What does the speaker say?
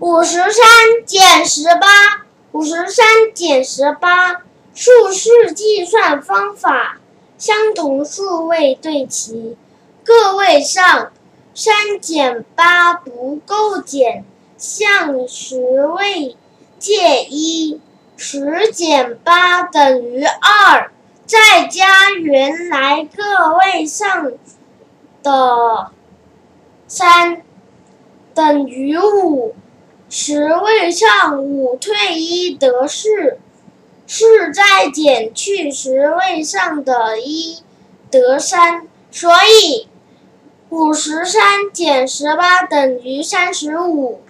53减18 53减18数式计算方法，相同数位对齐。个位上，3减8不够减，向10位借1，10减8等于2，再加原来个位上的3等于5，10位上5退1得4，4再减去10位上的1得3，所以53减18等于35。